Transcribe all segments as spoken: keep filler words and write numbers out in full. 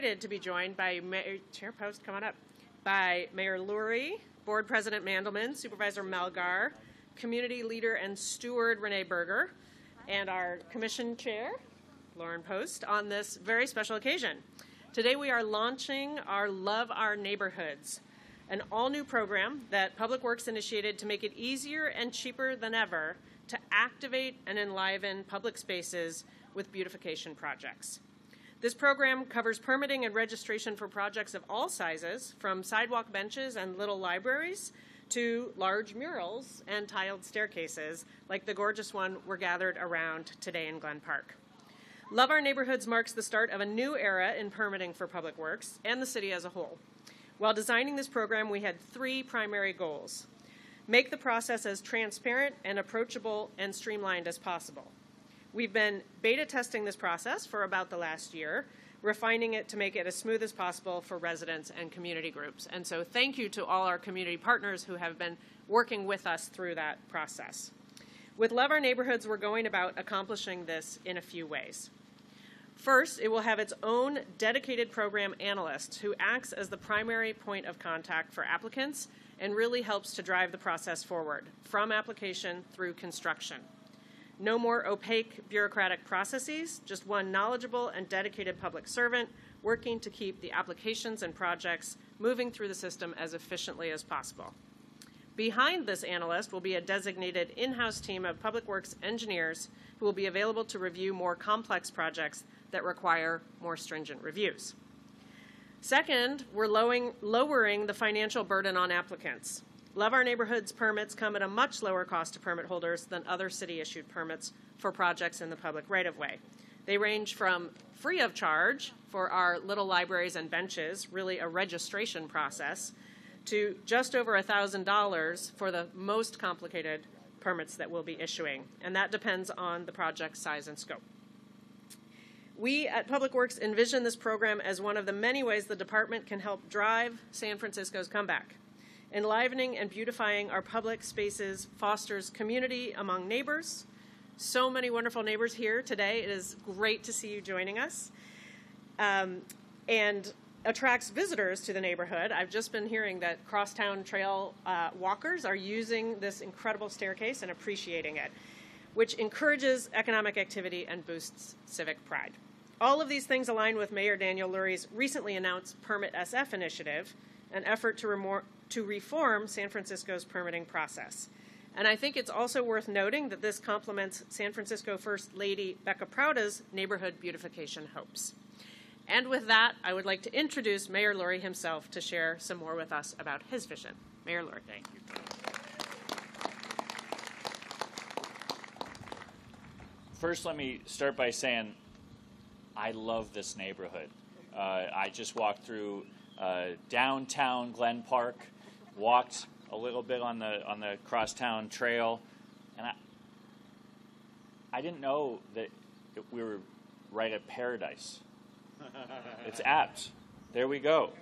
To be joined by Mayor, Chair Post, come on up, by Mayor Lurie, Board President Mandelman, Supervisor Melgar, Community Leader and Steward Renee Berger, and our Commission Chair, Lauren Post, on this very special occasion. Today we are launching our Love Our Neighborhoods, an all-new program that Public Works initiated to make it easier and cheaper than ever to activate and enliven public spaces with beautification projects. This program covers permitting and registration for projects of all sizes, from sidewalk benches and little libraries to large murals and tiled staircases, like the gorgeous one we're gathered around today in Glen Park. Love Our Neighborhoods marks the start of a new era in permitting for Public Works and the city as a whole. While designing this program, we had three primary goals. Make the process as transparent and approachable and streamlined as possible. We've been beta testing this process for about the last year, refining it to make it as smooth as possible for residents and community groups. And so thank you to all our community partners who have been working with us through that process. With Love Our Neighborhoods, we're going about accomplishing this in a few ways. First, it will have its own dedicated program analyst who acts as the primary point of contact for applicants and really helps to drive the process forward, from application through construction. No more opaque bureaucratic processes, just one knowledgeable and dedicated public servant working to keep the applications and projects moving through the system as efficiently as possible. Behind this analyst will be a designated in-house team of Public Works engineers who will be available to review more complex projects that require more stringent reviews. Second, we're lowering, lowering the financial burden on applicants. Love Our Neighborhoods permits come at a much lower cost to permit holders than other city-issued permits for projects in the public right-of-way. They range from free of charge for our little libraries and benches, really a registration process, to just over one thousand dollars for the most complicated permits that we'll be issuing, and that depends on the project size and scope. We at Public Works envision this program as one of the many ways the department can help drive San Francisco's comeback. Enlivening and beautifying our public spaces fosters community among neighbors. So many wonderful neighbors here today. It is great to see you joining us. Um, and attracts visitors to the neighborhood. I've just been hearing that Crosstown Trail uh, walkers are using this incredible staircase and appreciating it, which encourages economic activity and boosts civic pride. All of these things align with Mayor Daniel Lurie's recently announced Permit S F initiative, an effort to, remor- to reform San Francisco's permitting process. And I think it's also worth noting that this complements San Francisco First Lady Becca Prouda's neighborhood beautification hopes. And with that, I would like to introduce Mayor Lurie himself to share some more with us about his vision. Mayor Lurie. Thank you. First, let me start by saying I love this neighborhood. Uh, I just walked through uh, downtown Glen Park, walked a little bit on the on the Crosstown Trail, and I I didn't know that it, we were right at paradise. It's apt. There we go.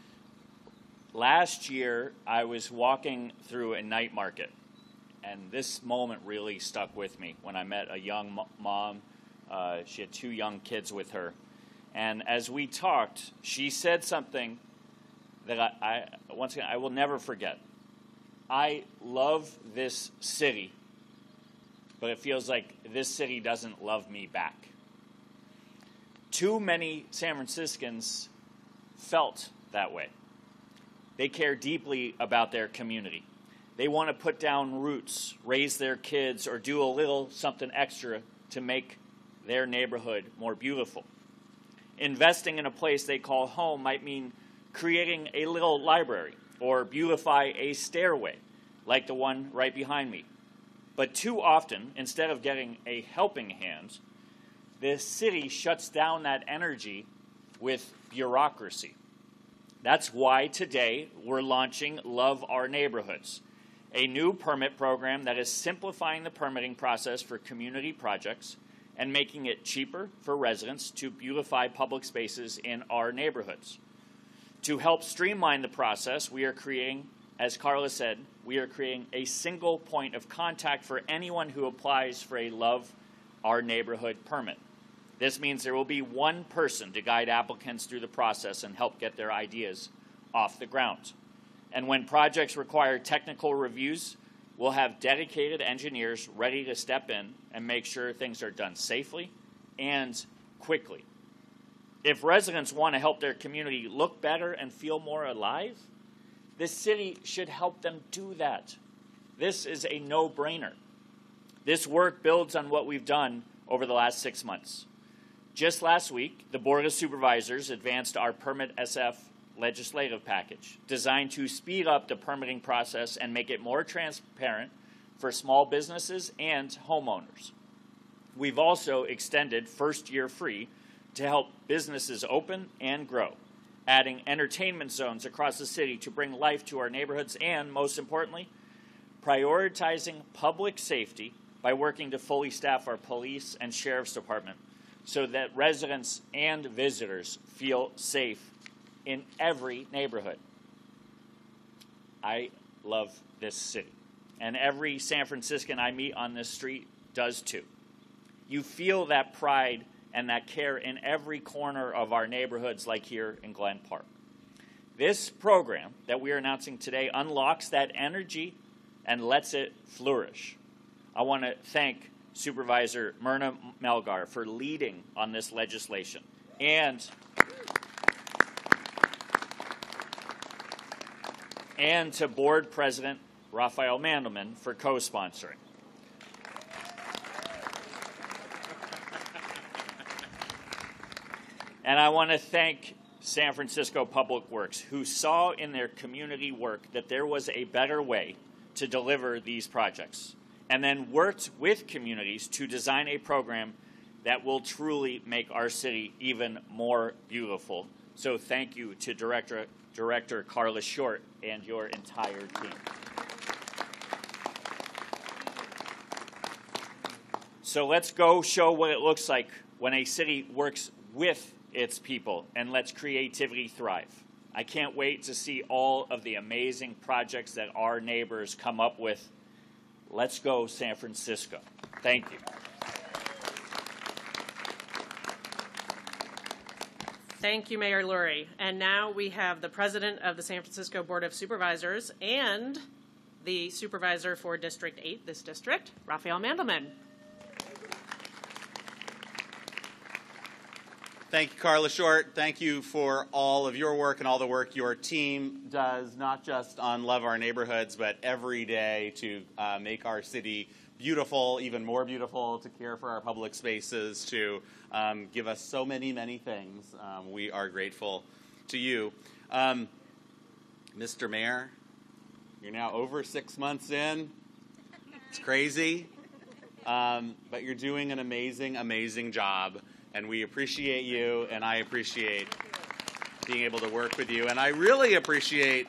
Last year, I was walking through a night market, and this moment really stuck with me when I met a young mom. Uh, she had two young kids with her. And as we talked, she said something that I, I once again, I will never forget. I love this city, but it feels like this city doesn't love me back. Too many San Franciscans felt that way. They care deeply about their community. They want to put down roots, raise their kids, or do a little something extra to make their neighborhood more beautiful. Investing in a place they call home might mean creating a little library or beautify a stairway like the one right behind me. But too often, instead of getting a helping hand, the city shuts down that energy with bureaucracy. That's why today we're launching Love Our Neighborhoods, a new permit program that is simplifying the permitting process for community projects and making it cheaper for residents to beautify public spaces in our neighborhoods. To help streamline the process, we are creating, as Carla said, we are creating a single point of contact for anyone who applies for a Love Our Neighborhood permit. This means there will be one person to guide applicants through the process and help get their ideas off the ground. And when projects require technical reviews, we'll have dedicated engineers ready to step in and make sure things are done safely and quickly. If residents want to help their community look better and feel more alive, this city should help them do that. This is a no-brainer. This work builds on what we've done over the last six months. Just last week, the Board of Supervisors advanced our Permit S F legislative package, designed to speed up the permitting process and make it more transparent for small businesses and homeowners. We've also extended first year free to help businesses open and grow, adding entertainment zones across the city to bring life to our neighborhoods, and most importantly, prioritizing public safety by working to fully staff our police and sheriff's department so that residents and visitors feel safe in every neighborhood. I love this city, and every San Franciscan I meet on this street does too. You feel that pride and that care in every corner of our neighborhoods, like here in Glen Park. This program that we are announcing today unlocks that energy and lets it flourish. I want to thank Supervisor Myrna Melgar for leading on this legislation, and and to Board President Raphael Mandelman for co-sponsoring. And I want to thank San Francisco Public Works, who saw in their community work that there was a better way to deliver these projects, and then worked with communities to design a program that will truly make our city even more beautiful. So thank you to Director, Director Carla Short and your entire team. So let's go show what it looks like when a city works with its people and lets creativity thrive. I can't wait to see all of the amazing projects that our neighbors come up with. Let's go, San Francisco. Thank you. Thank you, Mayor Lurie. And now we have the President of the San Francisco Board of Supervisors and the Supervisor for District eight, this district, Raphael Mandelman. Thank you, Carla Short. Thank you for all of your work and all the work your team does, not just on Love Our Neighborhoods, but every day to uh, make our city beautiful, even more beautiful, to care for our public spaces, to um, give us so many, many things. Um, we are grateful to you. Um, Mister Mayor, you're now over six months in. It's crazy, um, but you're doing an amazing, amazing job. And we appreciate you, and I appreciate being able to work with you. And I really appreciate,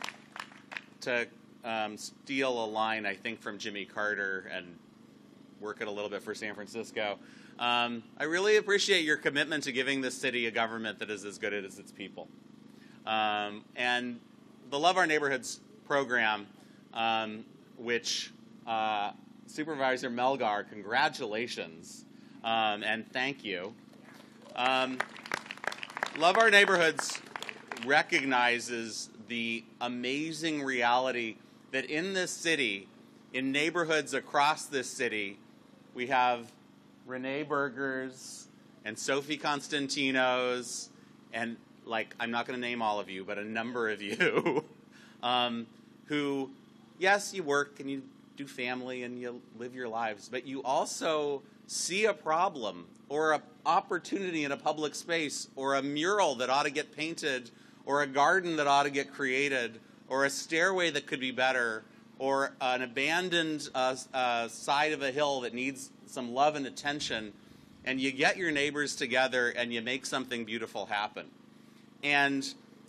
to um, steal a line, I think, from Jimmy Carter and work it a little bit for San Francisco, um, I really appreciate your commitment to giving this city a government that is as good as its people. Um, and the Love Our Neighborhoods program, um, which uh, Supervisor Melgar, congratulations. Um, and thank you. Um, Love Our Neighborhoods recognizes the amazing reality that in this city, in neighborhoods across this city, we have Renee Burgers and Sophie Constantinos and, like, I'm not going to name all of you, but a number of you um, who, yes, you work and you do family and you live your lives, but you also see a problem or an opportunity in a public space or a mural that ought to get painted or a garden that ought to get created or a stairway that could be better or an abandoned uh, uh, side of a hill that needs some love and attention, and you get your neighbors together and you make something beautiful happen. And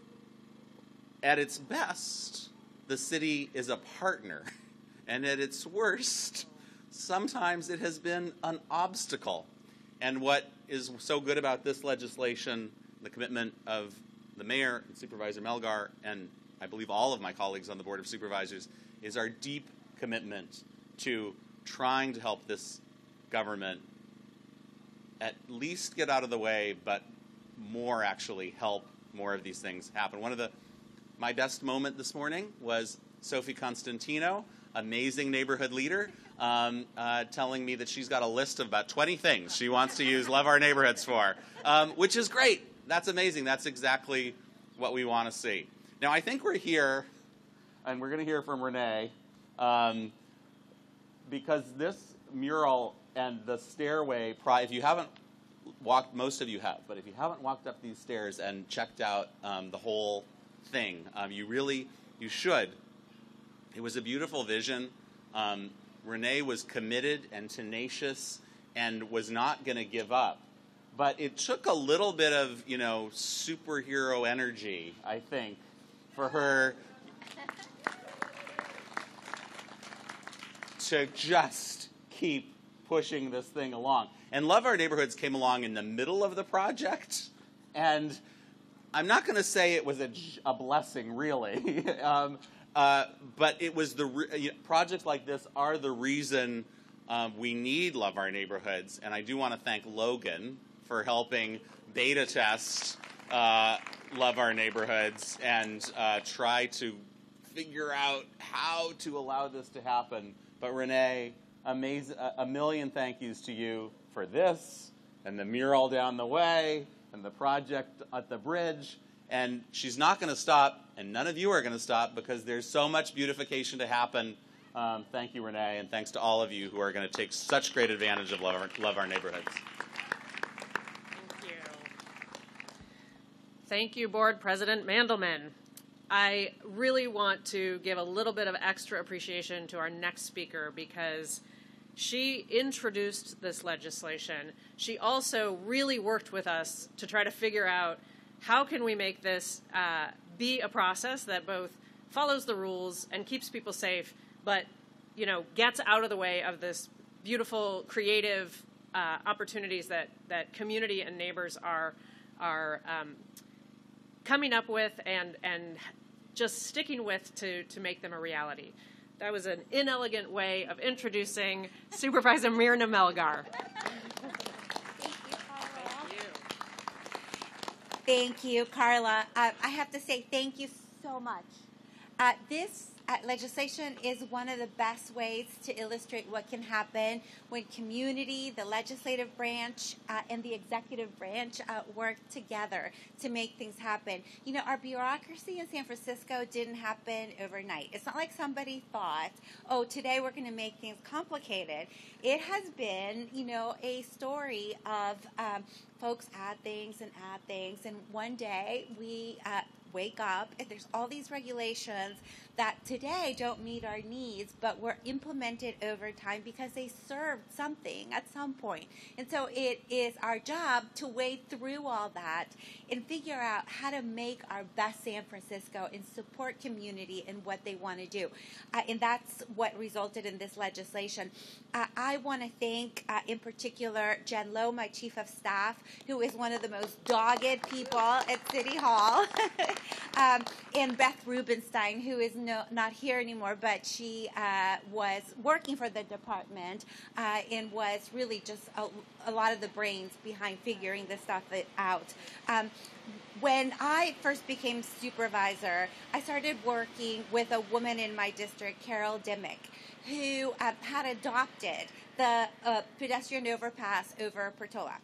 at its best, the city is a partner, and at its worst, sometimes it has been an obstacle. And what is so good about this legislation, the commitment of the mayor and Supervisor Melgar, and I believe all of my colleagues on the Board of Supervisors, is our deep commitment to trying to help this government at least get out of the way, but more actually help more of these things happen. One of the my best moment this morning was Sophie Constantino, amazing neighborhood leader, um, uh, telling me that she's got a list of about twenty things she wants to use Love Our Neighborhoods for, um, which is great. That's amazing. That's exactly what we want to see. Now, I think we're here, and we're going to hear from Renee, um, because this mural and the stairway, if you haven't walked, most of you have, but if you haven't walked up these stairs and checked out um, the whole thing, um, you really, you should. It was a beautiful vision. Um, Renee was committed and tenacious and was not going to give up. But it took a little bit of, you know, superhero energy, I think, for her to just keep pushing this thing along. And Love Our Neighborhoods came along in the middle of the project, and I'm not going to say it was a, a blessing, really, um, uh, but it was the re- you know, projects like this are the reason um, we need Love Our Neighborhoods, and I do want to thank Logan for helping beta test uh, Love Our Neighborhoods and uh, try to figure out how to allow this to happen. But Renee, amaz- a million thank yous to you for this and the mural down the way and the project at the bridge. And she's not going to stop, and none of you are going to stop, because there's so much beautification to happen. Um, thank you, Renee, and thanks to all of you who are going to take such great advantage of Love Our, Love Our Neighborhoods. Thank you, Board President Mandelman. I really want to give a little bit of extra appreciation to our next speaker, because she introduced this legislation. She also really worked with us to try to figure out how can we make this uh, be a process that both follows the rules and keeps people safe, but, you know, gets out of the way of this beautiful, creative uh, opportunities that, that community and neighbors are are um, coming up with and and just sticking with to, to make them a reality. That was an inelegant way of introducing Supervisor Myrna Melgar. Thank you, Carla. Uh, I have to say thank you so much. Uh, this uh, legislation is one of the best ways to illustrate what can happen when community, the legislative branch, uh, and the executive branch uh, work together to make things happen. You know, our bureaucracy in San Francisco didn't happen overnight. It's not like somebody thought, oh, today we're going to make things complicated. It has been, you know, a story of um, folks add things and add things, and one day we uh, wake up and there's all these regulations that today don't meet our needs, but were implemented over time because they served something at some point. And so it is our job to wade through all that and figure out how to make our best San Francisco and support community in what they want to do. Uh, and that's what resulted in this legislation. Uh, I want to thank, uh, in particular, Jen Lowe, my chief of staff, who is one of the most dogged people at City Hall, um, and Beth Rubenstein, who is no, not here anymore, but she uh, was working for the department uh, and was really just a, a lot of the brains behind figuring this stuff out. Um, When I first became supervisor, I started working with a woman in my district, Carol Dimmick, who uh, had adopted the uh, pedestrian overpass over Portola.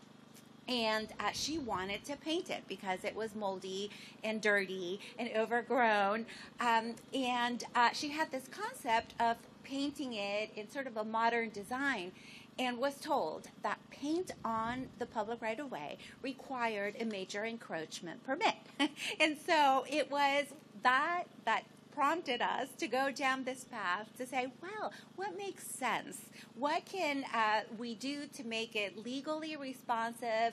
And uh, she wanted to paint it because it was moldy and dirty and overgrown. Um, and uh, she had this concept of painting it in sort of a modern design, and was told that paint on the public right-of-way required a major encroachment permit. And so it was that that prompted us to go down this path to say, well, what makes sense? What can uh, we do to make it legally responsive,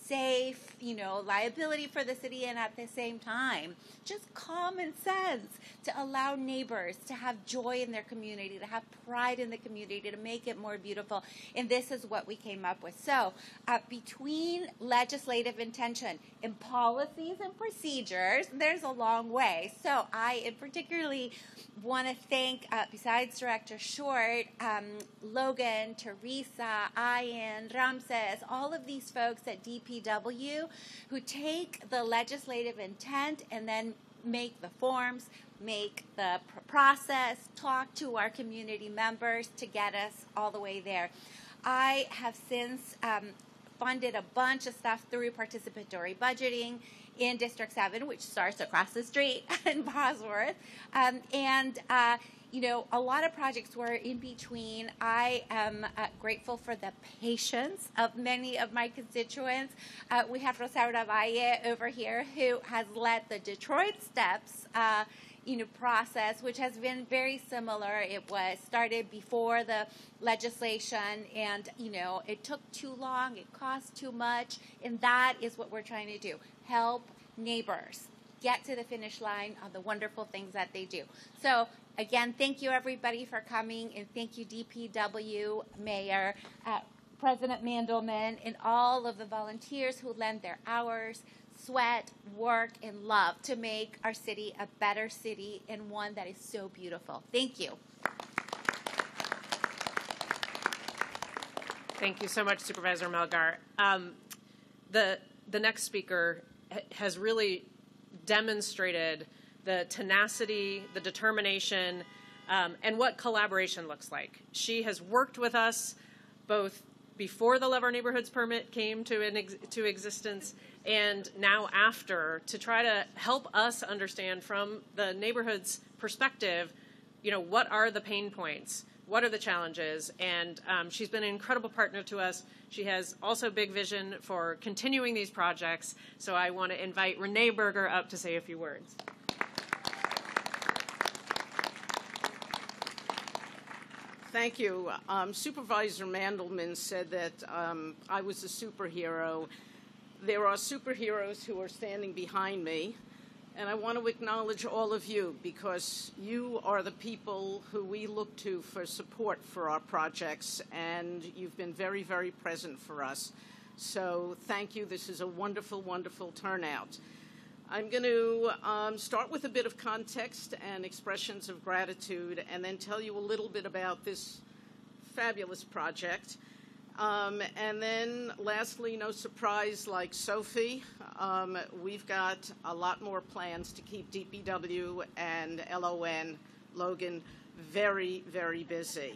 safe, you know, liability for the city, and at the same time, just common sense to allow neighbors to have joy in their community, to have pride in the community, to make it more beautiful. And this is what we came up with. So uh, between legislative intention and policies and procedures, there's a long way. So I particularly want to thank, uh, besides Director Short, um, Logan, Teresa, Ian, Ramses, all of these folks at D P W who take the legislative intent and then make the forms, make the pr- process, talk to our community members to get us all the way there. I have since um, funded a bunch of stuff through participatory budgeting in District seven, which starts across the street in Bosworth. Um, and, uh, you know, a lot of projects were in between. I am uh, grateful for the patience of many of my constituents. Uh, we have Rosaura Valle over here who has led the Detroit Steps uh, you know, process, which has been very similar. It was started before the legislation, and, you know, it took too long, it cost too much, and that is what we're trying to do. Help neighbors get to the finish line on the wonderful things that they do. So, again, thank you, everybody, for coming, and thank you, D P W, Mayor, uh, President Mandelman, and all of the volunteers who lend their hours, sweat, work, and love to make our city a better city and one that is so beautiful. Thank you. Thank you so much, Supervisor Melgar. Um, the the next speaker ha- has really demonstrated the tenacity, the determination, um, and what collaboration looks like. She has worked with us both before the Love Our Neighborhoods permit came to an ex- to existence, and now after, to try to help us understand from the neighborhood's perspective, you know, what are the pain points, what are the challenges, and um, she's been an incredible partner to us. She has also big vision for continuing these projects, so I want to invite Renee Berger up to say a few words. Thank you. Um, Supervisor Mandelman said that um, I was a superhero. There are superheroes who are standing behind me, and I want to acknowledge all of you because you are the people who we look to for support for our projects, and you've been very, very present for us. So thank you. This is a wonderful, wonderful turnout. I'm going to um, start with a bit of context and expressions of gratitude and then tell you a little bit about this fabulous project. Um, and then lastly, no surprise, like Sophie, um, we've got a lot more plans to keep D P W and L O N, Logan, very, very busy.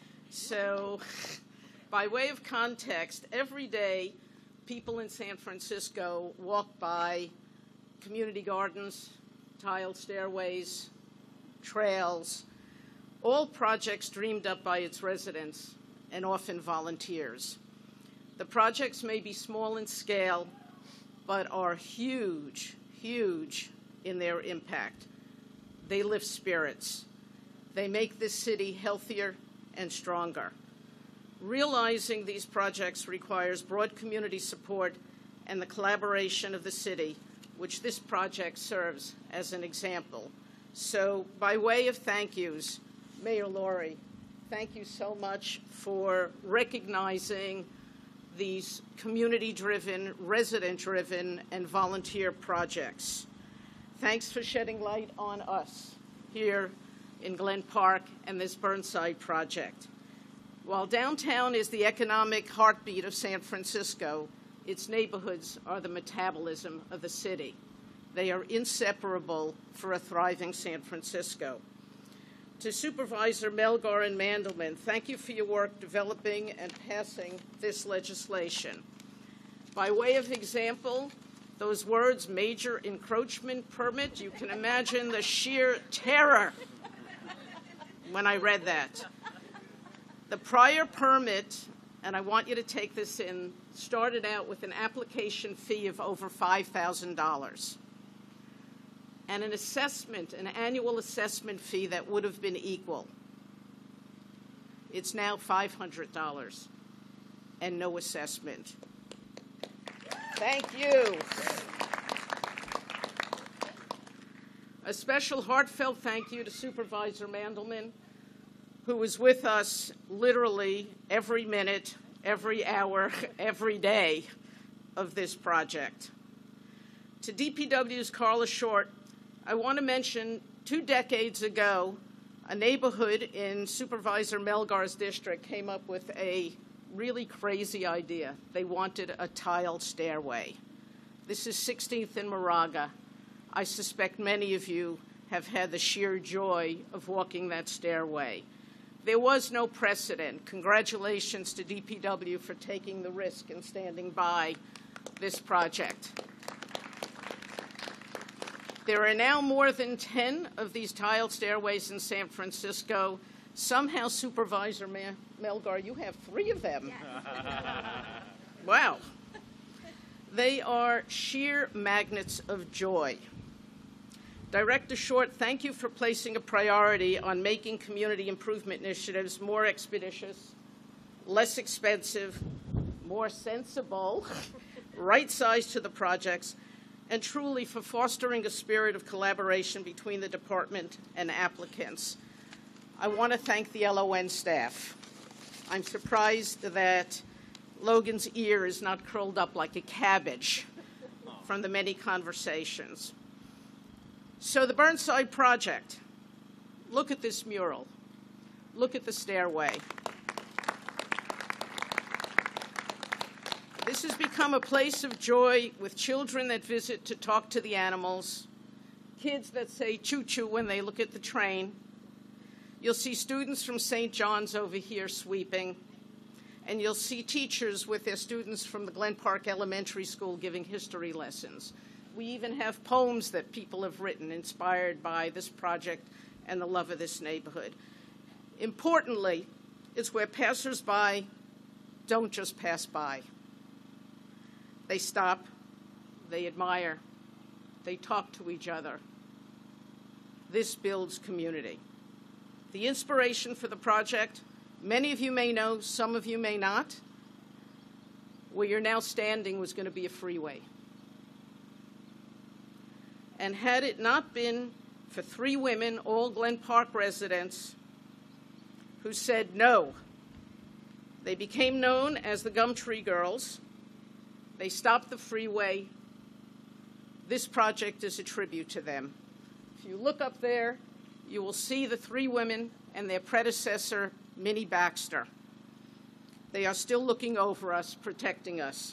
So by way of context, every day people in San Francisco walk by community gardens, tiled stairways, trails, all projects dreamed up by its residents and often volunteers. The projects may be small in scale, but are huge, huge in their impact. They lift spirits. They make this city healthier and stronger. Realizing these projects requires broad community support and the collaboration of the city, which this project serves as an example. So by way of thank yous, Mayor Lurie, thank you so much for recognizing these community-driven, resident-driven, and volunteer projects. Thanks for shedding light on us here in Glen Park and this Burnside project. While downtown is the economic heartbeat of San Francisco, its neighborhoods are the metabolism of the city. They are inseparable for a thriving San Francisco. To Supervisor Melgar and Mandelman, thank you for your work developing and passing this legislation. By way of example, those words, major encroachment permit, you can imagine the sheer terror when I read that. The prior permit, and I want you to take this in, started out with an application fee of over five thousand dollars and an assessment, an annual assessment fee that would have been equal. It's now five hundred dollars and no assessment. Thank you. A special heartfelt thank you to Supervisor Mandelman, who was with us literally every minute, every hour, every day of this project. To D P W's Carla Short, I want to mention two decades ago, a neighborhood in Supervisor Melgar's district came up with a really crazy idea. They wanted a tiled stairway. This is sixteenth and Moraga. I suspect many of you have had the sheer joy of walking that stairway. There was no precedent. Congratulations to D P W for taking the risk and standing by this project. There are now more than ten of these tiled stairways in San Francisco. Somehow, Supervisor Melgar, you have three of them. Yes. Wow. They are sheer magnets of joy. Director Short, thank you for placing a priority on making community improvement initiatives more expeditious, less expensive, more sensible, right-sized to the projects, and truly for fostering a spirit of collaboration between the department and applicants. I want to thank the L O N staff. I'm surprised that Logan's ear is not curled up like a cabbage from the many conversations. So the Burnside project, look at this mural. Look at the stairway. This has become a place of joy with children that visit to talk to the animals, kids that say choo-choo when they look at the train. You'll see students from Saint John's over here sweeping, and you'll see teachers with their students from the Glen Park Elementary School giving history lessons. We even have poems that people have written inspired by this project and the love of this neighborhood. Importantly, it's where passersby don't just pass by. They stop, they admire, they talk to each other. This builds community. The inspiration for the project, many of you may know, some of you may not. Where you're now standing was going to be a freeway. And had it not been for three women, all Glen Park residents, who said no, they became known as the Gumtree Girls. They stopped the freeway. This project is a tribute to them. If you look up there, you will see the three women and their predecessor, Minnie Baxter. They are still looking over us, protecting us.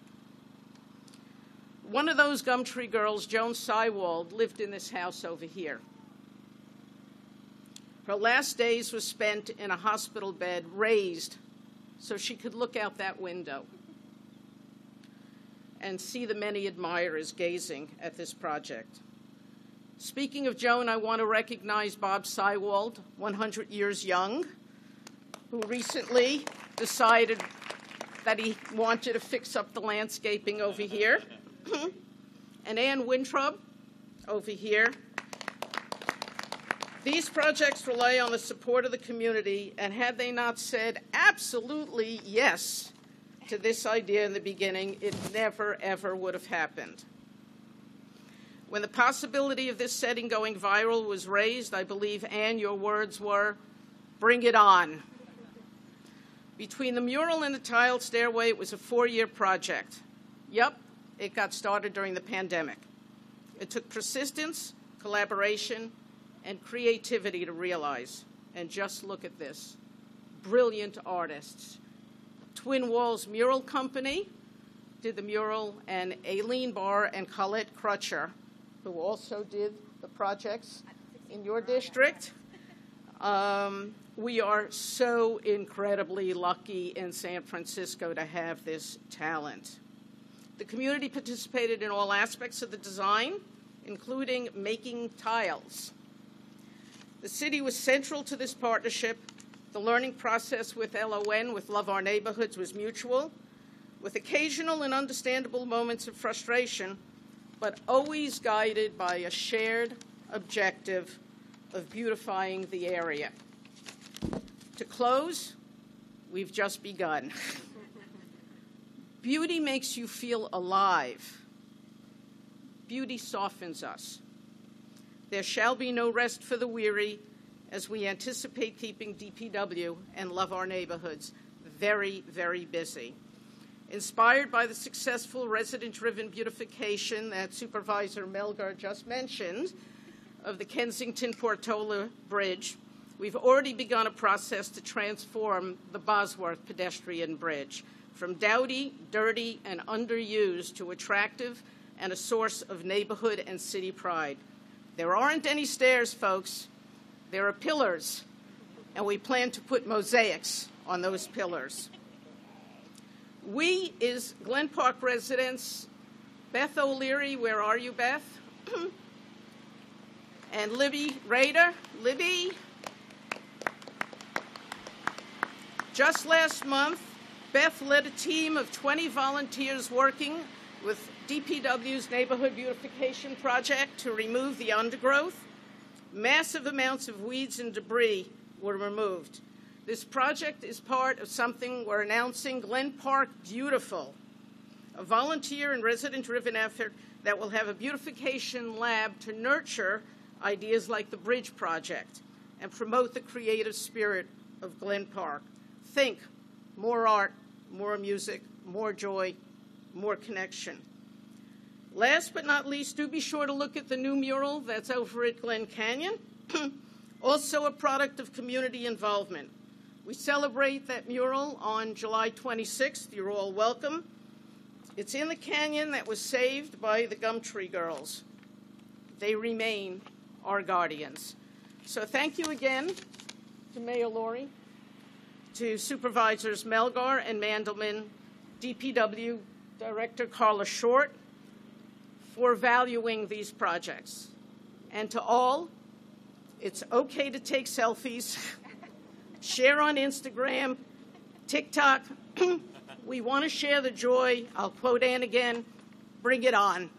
One of those Gumtree girls, Joan Sywald, lived in this house over here. Her last days were spent in a hospital bed, raised so she could look out that window and see the many admirers gazing at this project. Speaking of Joan, I want to recognize Bob Sywald, one hundred years young, who recently decided that he wanted to fix up the landscaping over here. And Ann Winthrop over here. These projects rely on the support of the community, and had they not said absolutely yes to this idea in the beginning, it never, ever would have happened. When the possibility of this setting going viral was raised, I believe, Ann, your words were, bring it on. Between the mural and the tiled stairway, it was a four-year project. Yep, it got started during the pandemic. It took persistence, collaboration, and creativity to realize. And just look at this. Brilliant artists. Twin Walls Mural Company did the mural, and Aileen Barr and Colette Crutcher, who also did the projects in your district. Um, we are so incredibly lucky in San Francisco to have this talent. The community participated in all aspects of the design, including making tiles. The city was central to this partnership. The learning process with L O N, with Love Our Neighborhoods, was mutual, with occasional and understandable moments of frustration, but always guided by a shared objective of beautifying the area. To close, we've just begun. Beauty makes you feel alive. Beauty softens us. There shall be no rest for the weary as we anticipate keeping D P W and Love Our Neighborhoods very, very busy. Inspired by the successful resident-driven beautification that Supervisor Melgar just mentioned of the Kensington-Portola Bridge, we've already begun a process to transform the Bosworth pedestrian bridge from dowdy, dirty, and underused to attractive and a source of neighborhood and city pride. There aren't any stairs, folks. There are pillars, and we plan to put mosaics on those pillars. We, is Glen Park residents, Beth O'Leary, where are you, Beth? And Libby Rader. Libby. Just last month, Beth led a team of twenty volunteers working with D P W's Neighborhood Beautification Project to remove the undergrowth. Massive amounts of weeds and debris were removed. This project is part of something we're announcing, Glen Park Beautiful, a volunteer and resident-driven effort that will have a beautification lab to nurture ideas like the Bridge Project and promote the creative spirit of Glen Park. Think more art, more music, more joy, more connection. Last but not least, do be sure to look at the new mural that's over at Glen Canyon, also a product of community involvement. We celebrate that mural on July twenty-sixth. You're all welcome. It's in the canyon that was saved by the Gumtree Girls. They remain our guardians. So thank you again to Mayor Lurie, to Supervisors Melgar and Mandelman, D P W Director Carla Short, for valuing these projects. And to all, it's okay to take selfies, share on Instagram, TikTok. We want to share the joy. I'll quote Ann again, bring it on.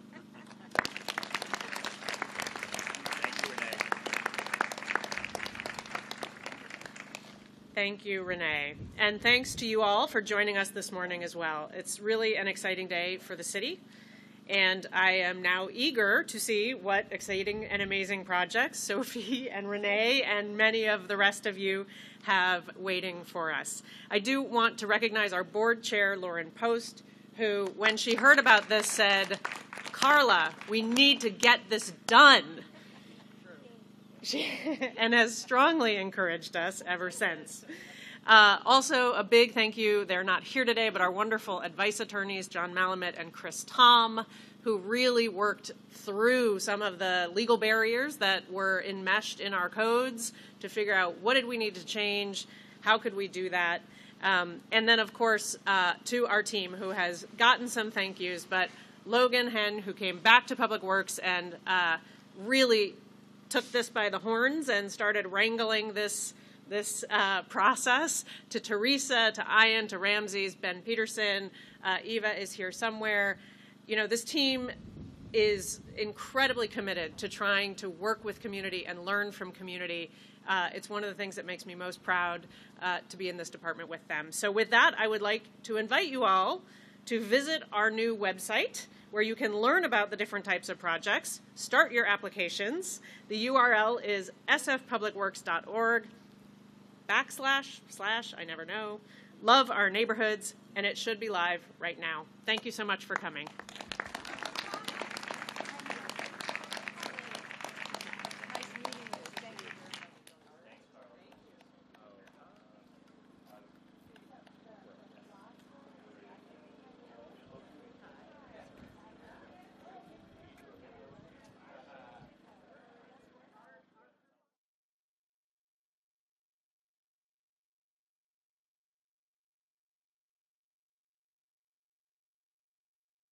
Thank you, Renee. And thanks to you all for joining us this morning as well. It's really an exciting day for the city, and I am now eager to see what exciting and amazing projects Sophie and Renee and many of the rest of you have waiting for us. I do want to recognize our board chair, Lauren Post, who, when she heard about this, said, Carla, we need to get this done. She, and has strongly encouraged us ever since. Uh, also, a big thank you, they're not here today, but our wonderful advice attorneys, John Malamet and Chris Tom, who really worked through some of the legal barriers that were enmeshed in our codes to figure out what did we need to change, how could we do that. Um, and then, of course, uh, to our team who has gotten some thank yous, but Logan Henn, who came back to Public Works and uh, really took this by the horns and started wrangling this this uh, process, to Teresa, to Ian, to Ramses, Ben Peterson, uh, Eva is here somewhere. You know, this team is incredibly committed to trying to work with community and learn from community. Uh, it's one of the things that makes me most proud uh, to be in this department with them. So with that, I would like to invite you all to visit our new website, where you can learn about the different types of projects, start your applications. The U R L is s f public works dot org backslash, slash, I never know, Love Our Neighborhoods, and it should be live right now. Thank you so much for coming.